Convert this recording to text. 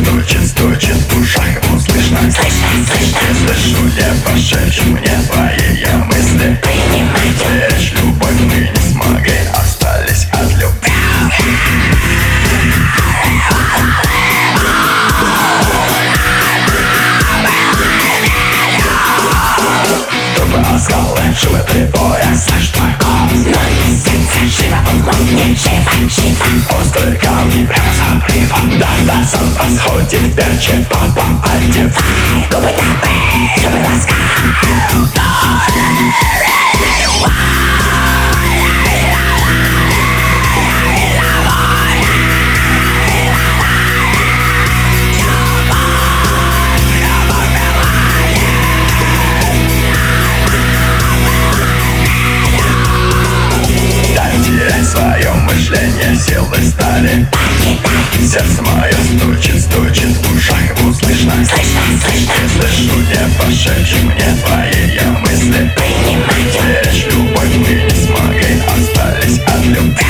стучит, стучит в ушах, услышно. Не слышу, не пошепчи мне твои мысли. Беречь любовь мы не смогли, остались от любви. Трубы оскалы, шумы прибоя, слышь твой голос, но не сердце живо, он не живо, живо. Острые камни прямо с обрыва, да, сон восходит, вечер попом одевай. Губы добы, губы ласкай. Свое мышление силы стали. Сердце мое стучит, стучит в ушах, услышно. Не слышу, не пошепчи мне твои мысли. Беречь любовь мы не смогли, остались от любви.